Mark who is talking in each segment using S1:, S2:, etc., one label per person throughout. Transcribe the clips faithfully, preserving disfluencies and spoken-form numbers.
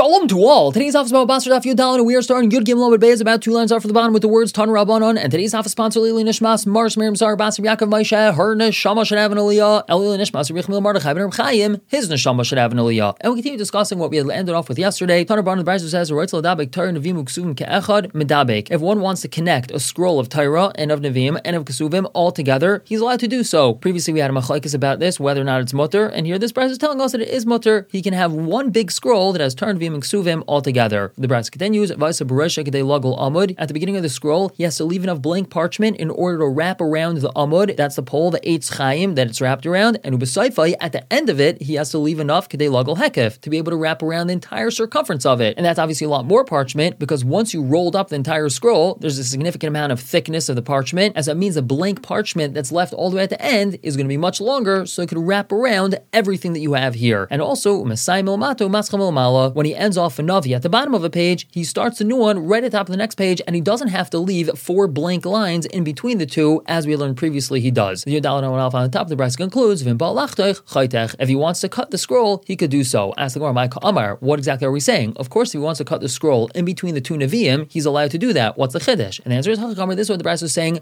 S1: Shalom to all. Today's office about Basar Daf Yudal, and we are starting Yud Gimel Amud Beis about two lines off from the bottom with the words Tan Rabbanon. And today's office sponsor Lili Nishmas Mars Miriam Zar Basar Yaakov Moshe her Neshama should have an Aliyah. Elili Nishmas Rechmil Mardechai Ben Chaim his Neshama should have an Aliyah. And we continue discussing what we had ended off with yesterday. Tan Rabbanon the Brayso says Roitz Ladabek Torah Neviim Uksuvim Ke'echad Medabek. If one wants to connect a scroll of Torah and of Neviim and of Kesuvim all together, he's allowed to do so. Previously we had a machlokes about this, whether or not it's mutter, and here this Brayso is telling us that it is mutter. He can have one big scroll that has Torah, Neviim, and Kesuvim all together. The Brayso continues, at the beginning of the scroll, he has to leave enough blank parchment in order to wrap around the amud, that's the pole, the Eitz Chaim that it's wrapped around, and ubesayfai, at the end of it, he has to leave enough kedei lagol hekef, to be able to wrap around the entire circumference of it. And that's obviously a lot more parchment, because once you rolled up the entire scroll, there's a significant amount of thickness of the parchment, as that means the blank parchment that's left all the way at the end is going to be much longer, so it could wrap around everything that you have here. And also, when he ends off a navi at the bottom of a page, he starts a new one right at the top of the next page, and he doesn't have to leave four blank lines in between the two, as we learned previously he does. The Yudal on the top of the Brayso concludes, if he wants to cut the scroll, he could do so. Ask the Gemara, Amar, what exactly are we saying? Of course, if he wants to cut the scroll in between the two Nevi'im, he's allowed to do that. What's the Chiddush? And the answer is, this is what the Brayso is saying,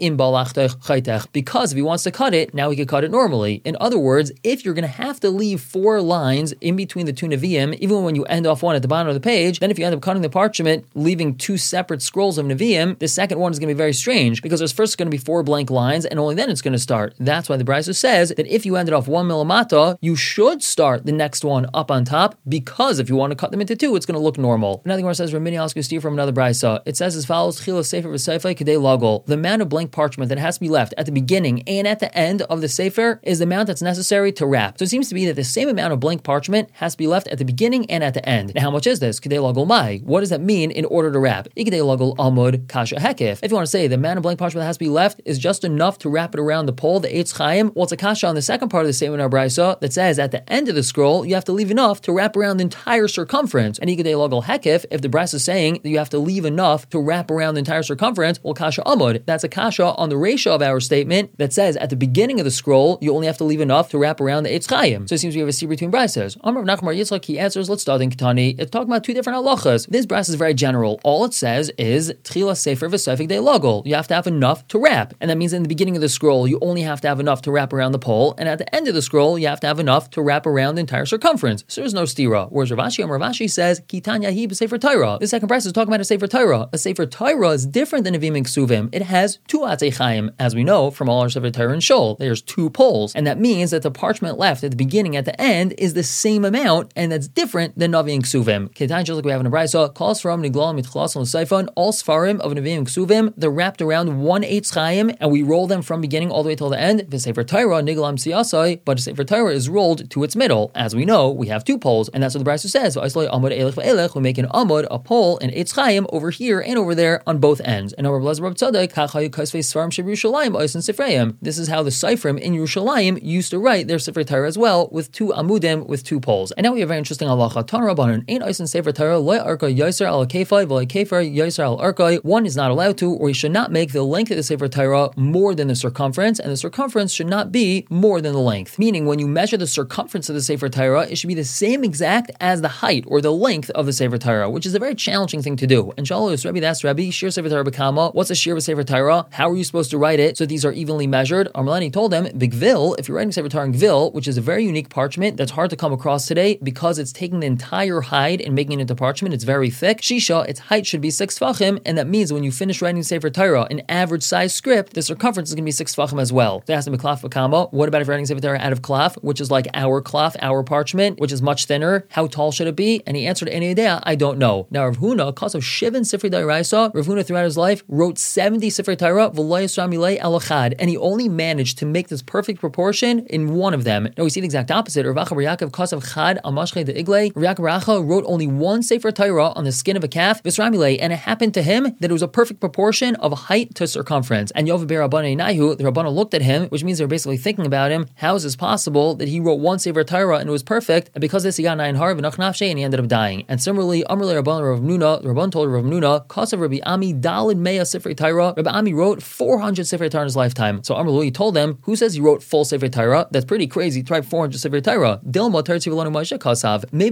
S1: because if he wants to cut it, now he can cut it normally. In other words, if you're going to have to leave four lines in between the two Nevi'im, even when you end off one at the bottom of the page, then if you end up cutting the parchment, leaving two separate scrolls of Nevi'im, the second one is going to be very strange, because there's first going to be four blank lines, and only then it's going to start. That's why the Brayso says that if you ended off one millimata, you should start the next one up on top, because if you want to cut them into two, it's going to look normal. Another Gemara says, Ramini Oscar Steve from another Brayso. It says as follows, Chila Sefer v'Sefer Kedei Lagol. The amount of blank parchment that has to be left at the beginning and at the end of the Sefer is the amount that's necessary to wrap. So it seems to be that the same amount of blank parchment has to be left at the beginning and at the end. Now, how much is this? Kedei lagol mai. What does that mean in order to wrap? Kedei lagol amud kasha hekif. If you want to say the amount of blank parchment that has to be left is just enough to wrap it around the pole, the Eitz Chaim, well, it's a kasha on the second part of the statement of Brayso that says at the end of the scroll, you have to leave enough to wrap around the entire circumference. And kedei lagol hekif, if the Brayso is saying that you have to leave enough to wrap around the entire circumference, well, kasha amud. That's a kasha on the ratio of our statement that says at the beginning of the scroll, you only have to leave enough to wrap around the Eitz Chaim. So it seems we have a secret between Braysos. Amar Nachmar Yitzchak, he answers, let's start in Ketani. It's talking about two different halachas. This Brayso is very general. All it says is Tchila Sefer v'Sefer Kedei Lagol. You have to have enough to wrap. And that means in the beginning of the scroll, you only have to have enough to wrap around the pole. And at the end of the scroll, you have to have enough to wrap around the entire circumference. So there's no stira. Whereas Rav Ashi, Rav Ashi says, Kitanya hi b'Sefer Torah. The second Brayso is talking about a Sefer Torah. A Sefer Torah is different than a Nevi'im and Kesuvim. It has two Atzei Chaim, as we know from all our Sefer Torah and Shul. There's two poles. And that means that the parchment left at the beginning at the end is the same amount, and that's different than Navi and Ksuvim. Ketan, just like we have in a Brayso, calls from Nigla Mitchlas and Seifon, all Sfarim of Navi and Ksuvim, they're wrapped around one Eitz Chaim, and we roll them from beginning all the way till the end. The Sefer Torah, Niglam Siyasai, but the Sefer Torah is rolled to its middle. As we know, we have two poles, and that's what the Brayso says. So Islay Amud Elech V'Elech, we make an Amud, a pole, and Eitz Chaim over here and over there on both ends. And over Blazer Rab Tzadok, Kachayu Kaisvei Sfarim Sheb Yerushalayim, Oisin Sifreim. This is how the Sifrim in Yerushalayim used to write their Sefer Torah as well, with two amudim, with two poles. And now we have a very interesting halacha. Tan Rabbanon, ain't Oisin Sefer Torah, loy arka yoser al kefai, v'loy kefer yoser al arkai. One is not allowed to, or he should not make the length of the Sefer Torah more than the circumference, and the circumference should not be more than the length. Meaning, when you measure the circumference of the Sefer Torah, it should be the same exact as the height or the length of the Sefer Torah, which is a very challenging thing to do. And Shalom, Rebbe, that's Rebbe, Shir Sefer Torah B'Kama. What's a Shir of Sefer Torah? How are you supposed to write it so these are evenly measured? Armalani told him, B'Gvil, if you're writing Sefer Torah in Gvil, which is a very unique parchment that's hard to come across today because it's taking the entire hide and making it into parchment, it's very thick. Shisha, its height should be six tfachim, and that means when you finish writing Sefer Torah, an average size script, the circumference is going to be six tfachim as well. They asked him, Klaf V'Kama, what about if you're writing Sefer Torah out of Klaf, which is like our Klaf, our parchment, which is much thinner? How tall should it be? And he answered, any idea? I don't know. Now, Rav Huna, cause of Shivin Sifrei D'Oraisa, Rav Huna throughout his life wrote seventy Sifrei Torah, V'lo Yisra Milei El Echad, and he only managed to make this perfect proportion in one of them. Now we see the exact opposite. Rav Acha Bar Yaakov Kasav Chad Amashchei De Iglei. Rav Yaakov Bar Acha wrote only one Sefer Torah on the skin of a calf, V'Yisra Milei, and it happened to him that it was a perfect proportion of height to circumference. And Yov Ber Rabbanei Nahu, the Rabbana looked at him, which means they're basically thinking about him. How is this possible that he wrote one Sefer Torah and it was perfect, and because of this he got nine har v'nach nafshe and he ended up dying? And similarly, Amrle Rabban Rav Nuna, the Rabban told Rav Nuna, Kasav Rabbi Ami Dalid Mea Sifrei Torah. Rabbi Ami wrote four hundred Sifrei Torah in his lifetime. So Amrle, he told them, who says he wrote full Sefer Torah? That's pretty crazy. He tried four hundred Sefer Torah. Dilma Tertzi V'lanu Moshe Kasav. Maybe all he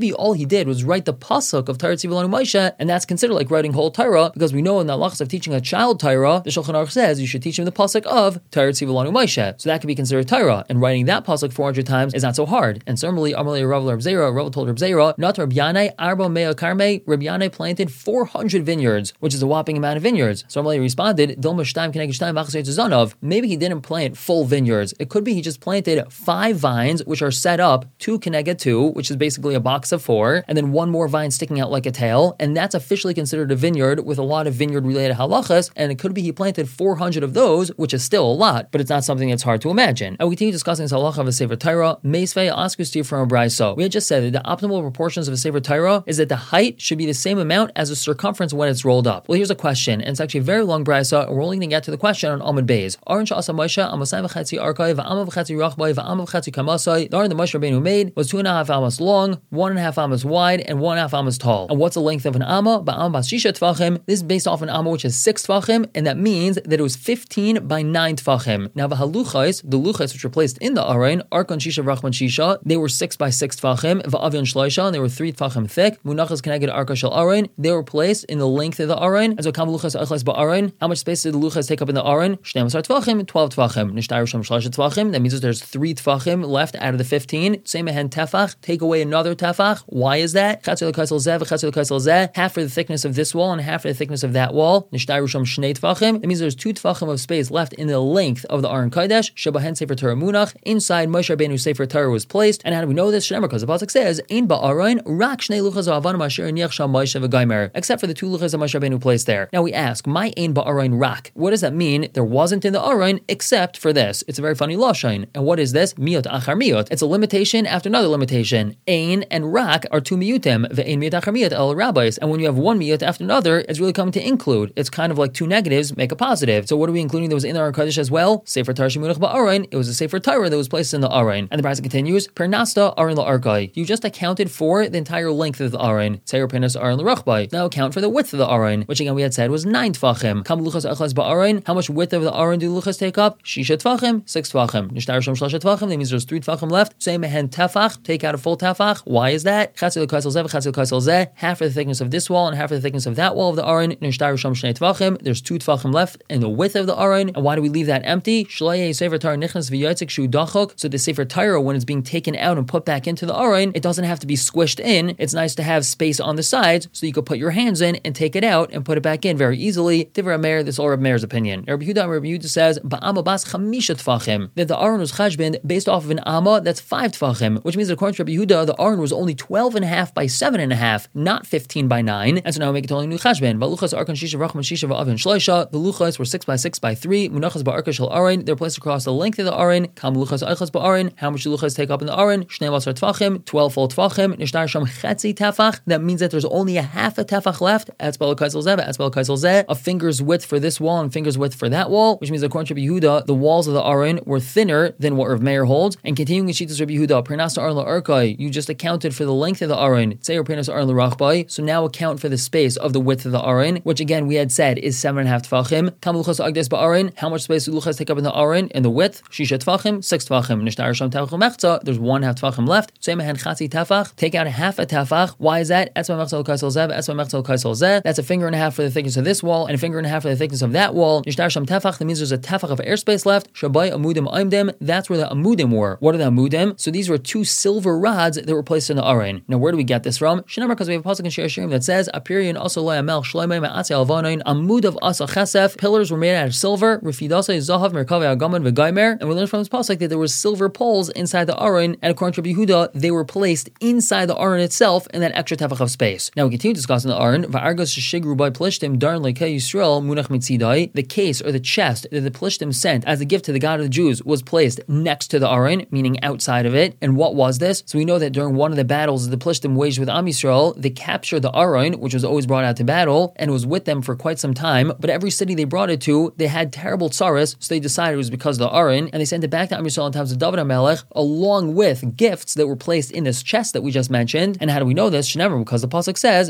S1: he did was write the pasuk of Torah Tzivah Lanu Moshe, and that's considered like writing whole Torah, because we know in the halachas of teaching a child Torah, the Shulchan Aruch says you should teach him the pasuk of Torah Tzivah Lanu Moshe. So that could be considered Torah, and writing that pasuk four hundred times is not so hard. And similarly, Amalei Rav Reb Zera, Rav told Reb Zera, not Reb Yanai Arba Mea Karme. Reb Yanai planted four hundred vineyards, which is a whopping amount of vineyards. So Amalei responded, Dilma Shtaim Keneged Shtaim V'achas Yetz Zanov. Maybe he didn't plant full vineyards. It could be he just planted five vines, which are set up two Keneged two, which is basically a box of four, and then one more vine sticking out like a tail, and that's officially considered a vineyard with a lot of vineyard-related halachas. And it could be he planted four hundred of those, which is still a lot, but it's not something that's hard to imagine. And we continue discussing this halacha of a Sefer Torah. Meisvei asks you from a brayso. We had just said that the optimal proportions of a Sefer Torah is that the height should be the same amount as the circumference when it's rolled up. Well, here's a question, and it's actually a very long brayso, and we're only going to get to the question on Amud Beis. Aron sha'asa Moshe amasai v'chetzi arkai v'ama v'chetzi rachbai v'ama v'chetzi kamasai. The aron the Moshe Rabbeinu made was two and a half amas long, one and a half amas wide, and one and a half amas tall. And what's the length of an amma? Ba'am bas shisha tfachim. This is based off an amma which is six tfachim, and that means that it was fifteen by nine tfachim. Now the haluchais, the luchais which were placed in the aron, arkon shisha v'rachman shisha, they were six by six tfachim. Va'avion shloisha, and they were three tfachim thick. Munachas keneged arka shel aron, they were placed in the length of the aron. And so kam luchas achlas ba'aron. How much space did the luchas take up in the aron? Shnei masar tfachim, twelve tfachim. Nishtaru sham shloisha tfachim. That means that there's three tfachim left out of the fifteen. Same mehen tefach, take away another tefach. Why is that? Chatzil kaisel zeh v'chatzil kaisel zeh. Half for the thickness of this wall and half for the thickness of that wall. Nishtaru sham shnei tfachim. That means there's two tfachim of space left in the length of the aron kodesh. Shebahen sefer Torah munach. Inside Moshe Rabbeinu's sefer Torah was placed. And how do we know this? Shneimar, because the pasuk says, "Ein ba'aron rak shnei luchas ha'avanim asher niach sham Moshe v'gaimer." Except for the two luchas that Moshe Rabbeinu placed there. Now we ask, "My ein ba'aron rak." What does that mean? There wasn't in the aron except for this. It's a very funny lashon. And what is this? Miot achar miot. It's a limitation after another limitation. Ein and rak are two miyutim. Ve'ein miot achar miot el rabbis. And when you have one miyut after another, it's really coming to include. It's kind of like two negatives make a positive. So what are we including that was in the aron kodesh as well? Sefer Torah shemunach ba'aron. It was a sefer Torah that was placed in the aron. And the brayso continues, "Pernasta aron la'arkai." You just accounted for the entire length of the aron. Tzeir pernas aron l'rachbai. Now account for the width of the aron, which again we had said was nine tfachim. Kam luchas achlas ba'aron. How much width of the aron do luchas take up? Shisha tfachim, six tfachim. Nishtar sham shlasha tfachim. That means there's three tfachim left. Say mehen tefach. Take out a full tefach. Why is that? Chatzil kaisel zeh, chatzil kaisel zeh. Half of the thickness of this wall and half of the thickness of that wall of the aron. Nishtar sham shnei tfachim. There's two tfachim left in the width of the aron. And why do we leave that empty? Shlaya sefer Torah nichnas v'yotzik shu dachok. So the sefer Torah, when it's being taken out and put back into the aron, it doesn't have to be squished in. It's nice to have space on the sides so you could put your hands in and take it out and put it back in very easily. Divrei Meir, this is all Reb Meir's opinion. Rabbi Yehuda, Rabbi Yehuda says ba'ama bas chamisha tfachim, that the aron was chashbin based off of an amma that's five tfachim, which means that according to Rabbi Yehuda, the aron was only twelve and a half by seven and a half, not fifteen by nine. And so now we make it totally new chashbin. Valuchas arkan shisha v'rachman shisha v'avin shloisha. The luchas were six by six by three. Munachas ba'arka shel aron. They're placed across the length of the aron. Kam luchas eichas ba'aron. How much do luchas take up in the aron? Shnei masar tfachim, twelve full tfachim. Nishtar sham chetzi tefach. That means that there's only a half a tefach left. Etzbal kaisel zeh, etzbal kaisel zeh. A finger's width for this wall and finger's width for that wall, which means according to Rabbi Yehuda, the walls of the aron were thinner than what Rav Meir holds. And continuing in Shittas Rabbi Yehuda, pernas aron la'arkai, you just accounted for the length of the aron. Tzeir pernas aron la'rachbai. So now account for the space of the width of the aron, which again we had said is seven and a half tefachim. Kam luchas agdes ba'aron. How much space do luchas take up in the aron? In the width, shisha tefachim, six tefachim. Nishtar sham tefachim mechza. There's one half tefachim left. Say mehen chatzi tefach. Take out a half a tefach. Why is that? Etzma mechza kaisel zeh, etzma mechza kaisel zeh. That's a finger and a half for the thickness of this wall and a finger and a half for the thickness of that wall. Nishtar sham tefach. That means there's a tefach of airspace left. Shabai amudim aimdim. That's where the amudim were. What are the amudim? So these were two silver rods that were placed in the aron. Now where do we get this from? Shnamar, because we have a pasuk in Shir Hashirim that says, "Apirion also loyamel shloimei ma'atzei alvanoin amud of asa chesef." Pillars were made out of silver. Rifidasei zahav merkavei agaman v'gaimer. And we learned from this pasuk that there were silver poles inside the aron, and according to Rabbi Yehuda, they were placed inside the aron itself in that extra tefach of space. Now we continue discussing the aron. Va'argos sheshigru by plishtim darn lekei Yisrael munach mitzidai. The case or the chest that the plishtim sent as a gift to the God of the Jews was placed next to the aron, meaning outside of it. And what was this? So we know that during one of the battles the plishtim waged with Am Yisrael, they captured the aron, which was always brought out to battle, and was with them for quite some time. But every city they brought it to, they had terrible tsaras, so they decided it was because of the aron, and they sent it back to Am Yisrael in times of David HaMelech, along with gifts that were placed in this chest that we just mentioned. And how do we know this? Shnever, because the pasuk says,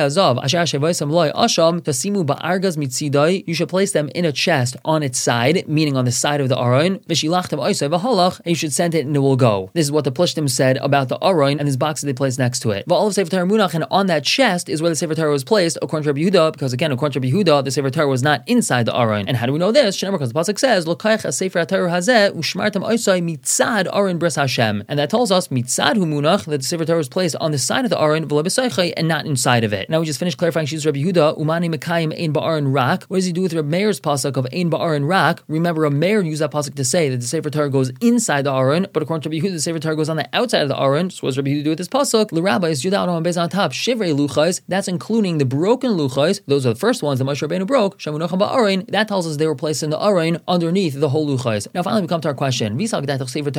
S1: you should place them in a chest on its side, meaning on the side of the aron, and you should send it and it will go. This is what the plishtim said about the aron and this box that they placed next to it. Va'alav Sefer Torah munach, and on that chest is where the Sefer Torah was placed, according to Rabbi Yehuda, because again, according to Rabbi Yehuda, the Sefer Torah was not inside the Aron. And how do we know this? Because the pasuk says, "Lokayach Sefer Torah hazeh ushmartam oisai mitzad Aron bris Hashem," and that tells us mitzad hu munach, that the Sefer Torah was placed on the side of the Aron and not inside of it. Now we just finished clarifying. She's Rabbi Yehuda umani mekayim ein ba'aron rak. What does he do with Rabbi Meir's pasuk of ein ba'aron rak? Remember, Rabbi Meir used that pasuk to say that the Sefer Torah goes inside the Aron, but according to Rabbi Yehuda, the Sefer Torah goes on the outside of the Aron. So what does Rabbi Yehuda do with this pasuk? L'Rabbi is Judah on base on top shivrei luchos. That's including the broken luchos. Those are the first ones that Moshe Rabbeinu broke. Shamunacham ba'aron. That tells us they were placed in the Aron underneath the whole luchos. Now finally we come to our question. If you want to say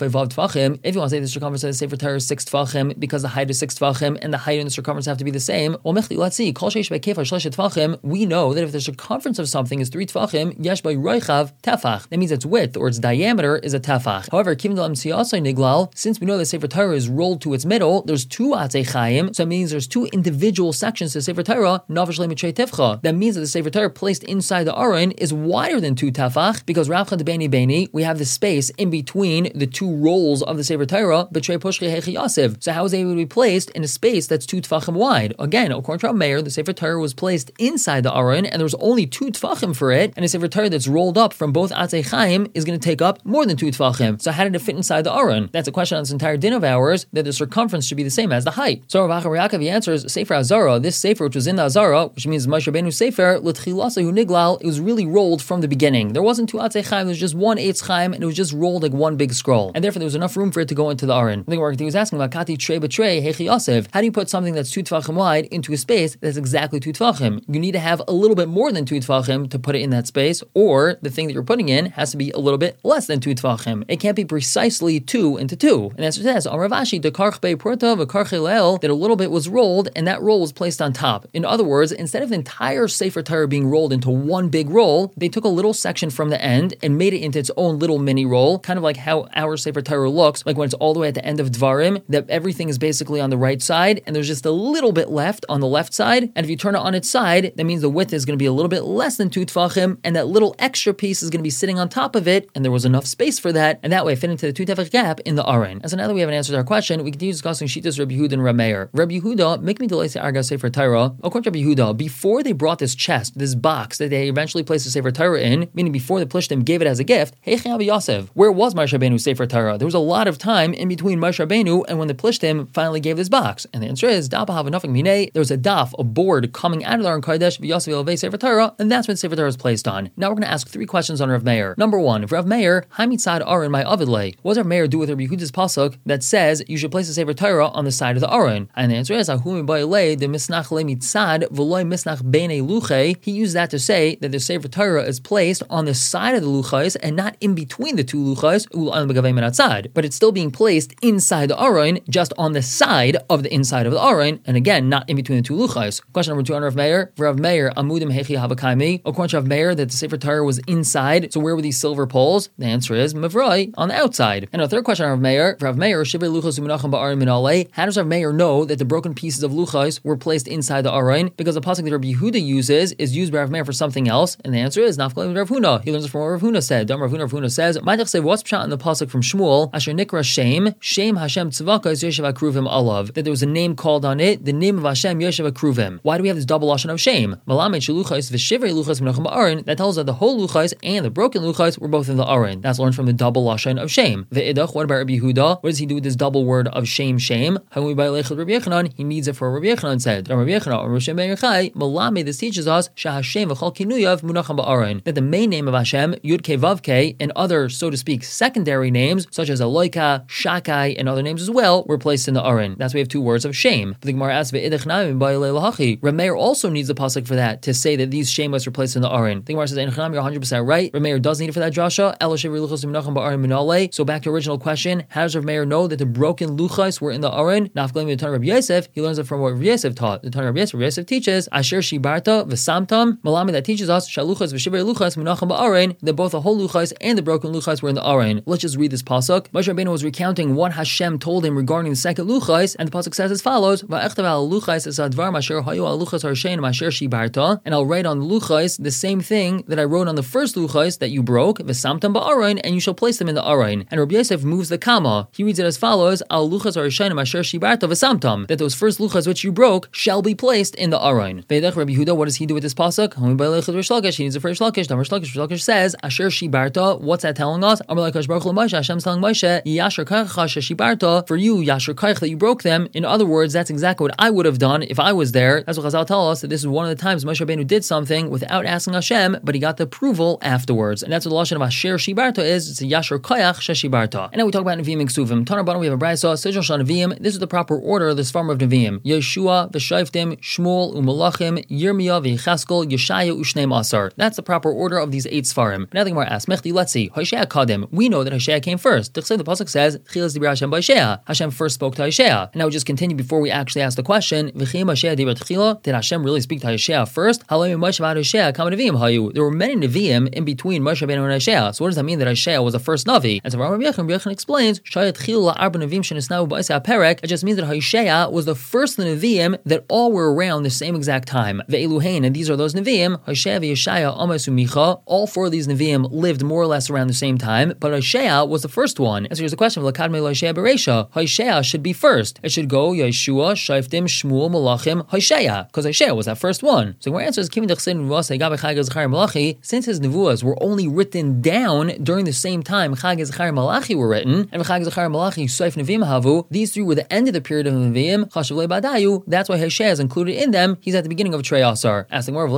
S1: the circumference of the Sefer Torah is six tefachim because the height is six tefachim and the height and the circumference have to be the same, well, let's see. We know that if the circumference of something is three tefachim, yesh by roichav tefach. That means its width or its diameter is a tefach. However, since we know that Sefer Torah is rolled to its middle, there's two atzei chayim, so it means there's two individual sections to Sefer Torah. That means that the Sefer Torah placed inside the Aron is wider than two tefach because Ravcha de Beni Beni, we have the space in between the two rolls of the Sefer Torah. So how is it able to be placed in a space that's two tefachim wide? Again, according to our Meir, the Sefer Torah was placed inside the Aron, and there was only two tefachim for it, and a Sefer Torah that's rolled up from both atzei chayim is going to take up more than two tefachim. So how did it fit inside the Aron? That's a question on this entire din of ours, that the circumference should be the same as the height. So Rav Acha Yaakov answers, Sefer Azara, this Sefer which was in the Azara, which means Moshe Rabbeinu's Sefer, l'tchilasahu niglal, it was really rolled from the beginning. There wasn't two atzei chayim, there was just one eitz chayim, and it was just rolled like one big scroll. And therefore there was enough room for it to go into the Aron. I think what he was asking about, Kati trei b'trei hechi Yosef, how do you put something that's two tefachim wide into a space that's exactly two tefachim? You need to have a little bit more than two tefachim to put it in that space, or the thing that you're putting in has to be a little bit less than two tefachim. It can't be precisely two into two. And that's what it says, on Rav Ashi, the karch bei porta v'karch elel, that a little bit was rolled and that roll was placed on top. In other words, instead of the entire Sefer Torah being rolled into one big roll, they took a little section from the end and made it into its own little mini roll, kind of like how our Sefer Torah looks, like when it's all the way at the end of Dvarim, that everything is basically on the right side, and there's just a little bit left on the left side, and if you turn it on its side, that means the width is going to be a little bit less than two tefachim, and that little extra piece is going to be sitting on top of it, and there was enough space for that, and that way it fit into the two tefach gap in the Aron. And so now that we haven't answered our question, we continue discussing Shittas Rabbi Yehuda and Rabbi Meir. Rabbi Yehuda, make me delay say Arga Sefer Torah. According to Rabbi Yehuda, before they brought this chest, this box that they eventually placed the Sefer Torah in, meaning before the Plishtim gave it as a gift, Hey Chayav Yosef, where was Moshe Rabbeinu's Sefer Torah? There was a lot of time in between Moshe Rabbeinu and when the Plishtim finally gave this box. And the answer is, there was a daf, a board coming out of the Aron Kodesh, Yosef Elvei Sefer Torah, and that's when Sefer Torah is placed on. Now we're going to ask three questions on Rav Meir. Number one, if Rav Meir, Hamitzad Aron my Avidle, what does Rav Meir do with Rabbi Yehuda's pasuk that says you should place the Sefer Torah on the side of the Aron? And the answer is, Ahumi Ba'ilei, the Misnach Le Mitzad, V'loi Misnach Bene Luche. He used that to say that the Sefer Torah is placed on the side of the Luchais and not in between the two Luchais, but it's still being placed inside the Aron, just on the side of the inside of the Aron, and again, not in between the two Luchais. Question number two on Rav Meir. Rav Meir, Amudim Hechi Havakaimi. According to Rav Meir, that the Sefer Torah was inside, so where were these silver poles? The answer is Mavroi, on the outside. And our third question on Rav Meir. Rav Meir, Shivrei Luchos U'Menachem Ba'aron Minalei. How does Rav Meir know that the broken pieces of Luchais were placed inside the Aron? Because the pasuk that Rabbi Yehuda uses is used by Rav Meir for something else, and the answer is Nafkalim Rav Huna. He learns it from what Rav Huna said. Dam Rav Huna, Rav Huna says, Ma'adach say, what's pshat in the pasuk from Shmuel? Asher Nikra Shem, Shem Hashem Tzvakas Yoshev Akruvim Alav. That there was a name called on it, the name of Hashem Yoshev Akruvim. Why do we have this double lashon of Shem? Malamed Sheluchais V'Shivrei Luchas Menachem Ba'aron. That tells us that the whole Luchais and the broken Luchais were both in the Aron. That's learned from the double lashon of Shem. Ve'idach, what about Rabbi Yehuda? What does he do with this double word of Shem Shem? How we buy Lechad Rabbi Yechanan? He needs it for Rabbi Yechanan said. Rabbi Yechanan or Rosh Meirchai, Malamed, this teaches us Shahashem V'Chal Kinuyav Munachem Ba'aron. That the main name of Hashem, Yud Ke Vav Ke, and other, so to speak, secondary names such as Eloika, Shakai, and other names as well were placed in the Aron. That's why we have two words of shame. But the Gemara asks, Rav Meir also needs the pasuk for that to say that these shameless were placed in the Aron. The Gemara says, you're one hundred percent right. Rav Meir does need it for that drasha. So back to original question, how does Rav Meir know that the broken luchais were in the Aron? Nafkalim the Tanna Rabbi Yosef, he learns it from what Rabbi Yosef taught. The Tanna Rabbi Yosef, Rabbi Yosef teaches, Asher Shibarta v'samtam, Malami that teaches us, Shaluchas v'Shivrei Luchas Menachem Ba'aron, that both the whole luchais and the broken luchais were in the Aron. Let's just read this pasuk. Moshe Rabbeinu was recounting what Hashem told him regarding the second luchais, and the pasuk says as follows: Va'echtav al luchais es advar masher hayu al luchas harshein masher shibarta, and I'll write on the luchais the same thing that I wrote on the first luchais that you broke, v'samtam ba'aron, and you shall place them in the Aron. And Rabbi Yosef moves the comma. He reads it as follows: Al luchas harshein masher asher shibarta v'samtam, that those first luchas which you broke shall be placed in the aron. Ve'edach Rabbi Yehuda, what does he do with this pasuk? He needs a first lakish. The first lakish, lakish says asher shibarta. What's that telling us? Amar Lakash Baruch Moshe. Hashem's telling Moshe, yasher kaycha shibarta, for you yasher kaych that you broke them. In other words, that's exactly what I would have done if I was there. That's what Chazal tell us, that this is one of the times Moshe Rabbeinu did something without asking Hashem, but he got the approval afterwards. And that's what the lashon of asher shibarta is. It's a yasher kayach sheshibarta. And now we talk about Nevi'im and Ksuvim. Tanur bottom we have a brayso. Sejol shal Nevi'im. This is the proper order of the Sfarim of Nevi'im. Yeshua v'Shoftim, Shmuel u'Malachim, Yirmiyah v'Yechaskel, Yeshaya u'Shneim Asar. That's the proper order of these eight Sfarim. Now the Gemara asks, Mechti, let's see. Hoshea Kadim. We know that Hoshea came first. The pasuk says, Chilas dibra Hashem b'Hoshea. Hashem first spoke to Hoshea. And now we just continue before we actually ask the question, V'chim Hoshea dibra tchila. Did Hashem really speak to Hoshea first? There were many Nevi'im in between Moshe Rabbeinu and Hoshea. So what does that mean that Hoshea was the first Navi? And so Rabbi Yechon explains, it just means that Hoshea was the first Nevi'im that all were around the same exact time. Ve'eluhain, and these are those Nevi'im, Hoshea, Yeshaya, Amos, and Micha. All four of these Nevi'im lived more or less around the same time, but Hoshea was the first one. And so here's the question, Hoshea should be first. It should go Yeshua, Shoftim, Shmuel, Malachim, Hoshea, because Hoshea was that first one. So our answer is, since his Nevuahs were only written down during the same time Chag Zechar and Malachi were written, and Chag Zechar and Malachi, Soif Nevi'im Havu, these three were the end of the period of Nevi'im, Chashav Le Badayu, that's why Hoshea is included in them. He's at the beginning of Trei Asar. Asking more of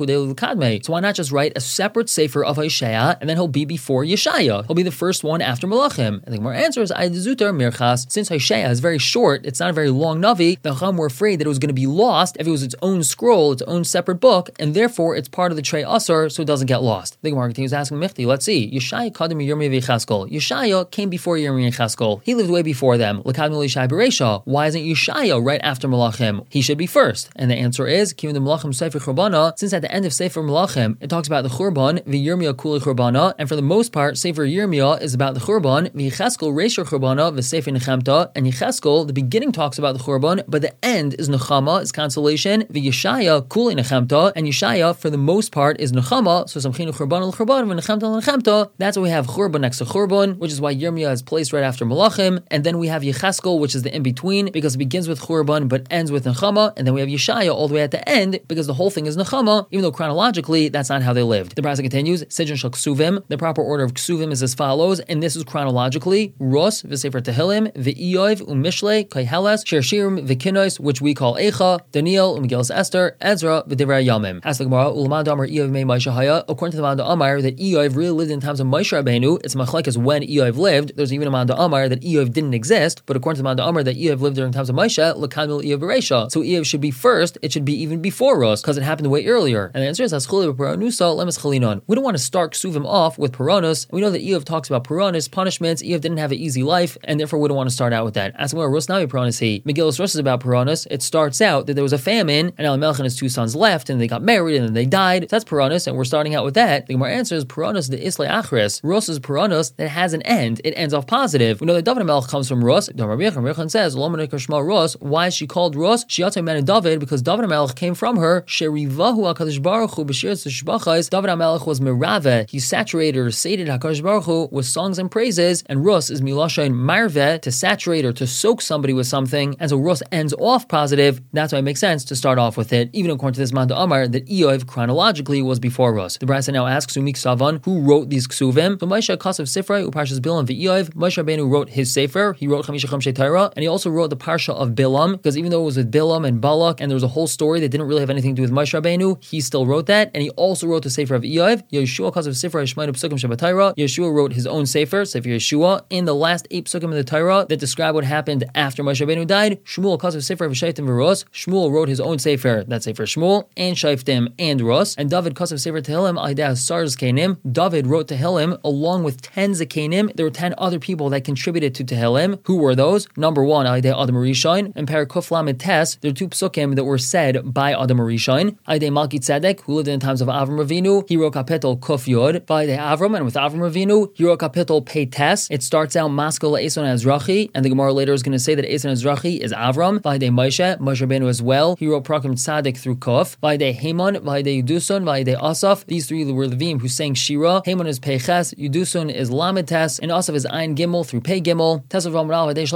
S1: so why not just write a separate sefer of Hoshea, and then he'll be before Yeshaya? He'll be the first one after Malachim. I think more answer is Zutar Mirchas. Since Hoshea is very short, it's not a very long Navi, the Chacham were afraid that it was going to be lost if it was its own scroll, its own separate book, and therefore it's part of the Trei Asar, so it doesn't get lost. The Gemara continues asking Mechti, let's see. Yeshaya Kadim Yirmiyah v'Yechaskel. Yeshaya came before Yirmiyah and Chaskel. He lived way before them. L'Kadim L'Yishai Bereisha. Why isn't Yeshaya right after Malachim? He should be first. And the answer is, Kivin the Malachim Sefer Churbana, since at the end of Sefer Malachim, it talks about the Churban, v'Yirmiyah Kuli Churbana, and for the most part, Sefer Yirmiyah is about the Churban, v'Yechaskel Reisha Churbana, v'Sefer Nechemta, and Yechaskel, the beginning talks about the Churban, but the end is Nechama, is consolation, v'Yeshaya Kuli Nechemta, and Yeshaya, for the most part, is Nechama, so Samchinu Churban al-Churban, v'Nechemta al-Nechemta. That's why we have Churban next to Churban, which is why Yirmiyah is placed right after Malachim, and then we have Yechaskel, which is the in-between, because it begins with Churban, but ends with Nechama, and then we have Yeshaya all the way at the end, because the whole thing is Nechama, even though chronologically, that's not how they lived. The Brasa continues, Sejin Shal Ksuvim, the proper order of Ksuvim is as follows, and this is chronologically, Ros, V'Sefer Tehillim, V'Iyov, U'Mishle, Kaiheles, Shershirim, V'Kinois, which we call Eicha, Daniel, U'Megillas Esther, Ezra, V'Divrei Yamim. As the Gemara, Ulamad Amar Iyov Mei Moshe Haya, according to the Manda Amar, that Iyov really lived in times of Moshe Rabbeinu. It's machlekes when Iyov lived. There's even a Manda Amar that Iyov didn't exist, but according to the Manda Amar that Iyov lived during times of Moshe, L'Kamil Iyov Bereisha. So Iyov should be first, it should be even before us, because it happened way earlier. And the answer is, Aschuli Paranusa, Lemes Chalinon. We don't want to start Ksuvim off with Paranos. We know that Iyov talks about Paranos, punishments. Iyov didn't have an easy life, and therefore we don't want to start out with that. As well, Rus Navi Paranos he. Megillas Rus is about Paranos. It starts out that there was a famine, and Elimelech and his two sons left, and they got married, and then they died. So that's Paranos, and we're starting out with that. The Gemara answer is Paranos the Isle Achris. Rus is Paranos that has an end. It ends off positive. We know that David HaMelech comes from Rus. The Rabbi Yechon says, Rus. Why is she called Rus? She also meant David because David HaMelech came from her. Sherivahu HaKadosh Baruch Hu b'shiras shbachos. David HaMelech was merave. He saturated or sated HaKadosh Baruch Hu with songs and praises. And Rus is milashon marve, to saturate or to soak somebody with something. And so Rus ends off positive. That's why it makes sense to start off with it, even according to this Manda Amar that Iyov chronologically was before Rus. The Brasa now asks Umik Savan, who wrote these Ksuvim? So Moshe Kasav Sifrei Uparshas Bilam v'Iyov. Moshe Rabbeinu wrote his sefer. He wrote Chamisha Chamshei Torah, and he also wrote the Parsha of Bilam, because even though it was with Bilam and Balak, and there was a whole story that didn't really have anything to do with Moshe Rabbeinu, he still wrote that, and he also wrote the sefer of Iyov. Yeshua Kasav Sifrei Shemainu Psukim Shabbat Torah. Yeshua wrote his own sefer, Sefer Yeshua, in the last eight psukim of the Torah that describe what happened after Moshe Rabbeinu died. Shmuel Kasav Sifrei V'Shaytim V'Ros. Shmuel wrote his own sefer, that sefer Shmuel, and Shaytim and Ros. And David Kasav Sefer Tehillim Aida Sars Kenim. David wrote Tehillim along with ten Zakenim. There were ten other people that contributed to Tehillim. Who were those? Number one, Aida Adam Rishon, and Parakuf Lamed Tes. There are two psukim that were said by Adam Rishon. Aida Malki Tzedek, who lived in the times of Avram Avinu. He wrote Kapitel Kuf Yod. By Aida Avram, and with Avram Avinu, he wrote Kapitel Pei Tes. It starts out Maskal Eson Azrachi, and the Gemara later is going to say that Eson Azrachi is Avram. By Aida Moshe, Moshe Rabbeinu as well. He wrote Prakim Tzaddik through Kuf. By Aida Haman, by Aida Yuduson, by Aida Asaf. These three were Levim who sang Shira. Haman is Pei Ches, Yuduson is Lamed Tes, and Asaf is Ayin Gimel through Pei Gimel. Tes of Ramad Al Aida Shlosh B'nei Kara.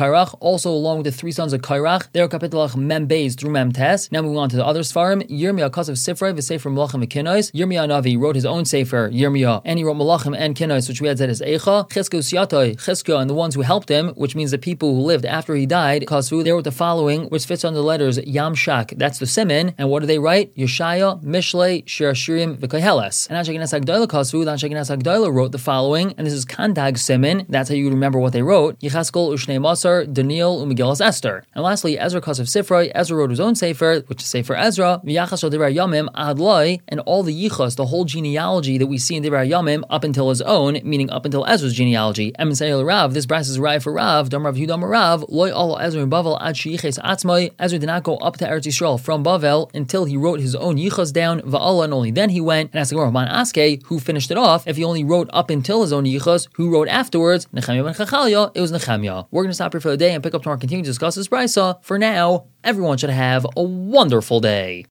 S1: Kairach, also along with the three sons of Kairach. They're Kapitelach Mem Beis through Mem Tes. Now moving on to the other Sfarim. Yirmiyah Kasav Sifrei v'Sefer Malachim v'Kinos. Yirmiyah Navi wrote his own Sefer, Yirmiyah, and he wrote Malachim and Kinos, which we had said is Eicha. Chizkiah Siyatoi, Chizkiah, and the ones who helped him, which means the people who lived after he died, Kasvu, they wrote the following, which fits on the letters Yam Shak. That's the Siman. And what do they write? Yeshaya, Mishlei, Shir Hashirim, v'Koheles. And Anshe Knesset Agdola Kasvu, the Anshe Knesset Agdola wrote the following, and this is Kandag Siman. That's how you remember what they wrote. Yechaskel Ushnei Masar, Daniel, Umegillas Esther. And lastly, Ezra Kasav Sifrei. Ezra wrote his own Sefer, which is Sefer Ezra, V'Yachas Shel Divrei Yamim Adloi, and all the yichas, the whole genealogy that we see in Divrei Yamim up until his own, meaning up until Ezra's genealogy. Em Sayil Rav, this brass is Rai for Rav, Dam Rav Yudam Rav, Loi Al Ezra in Bavel Ad Sheyiches Atzmai. Ezra did not go up to Eretz Yisrael from Bavel until he wrote his own yichas down, Va'ala, and only then he went. And asked the Gemara, Man Aske, who finished it off? If he only wrote up until his own yichas, who wrote afterwards? Nechemia ben Chachaliah, it was Nechemia. We're going to stop here for the day and pick up tomorrow and continue to discuss this brisa. For now, everyone should have a wonderful day.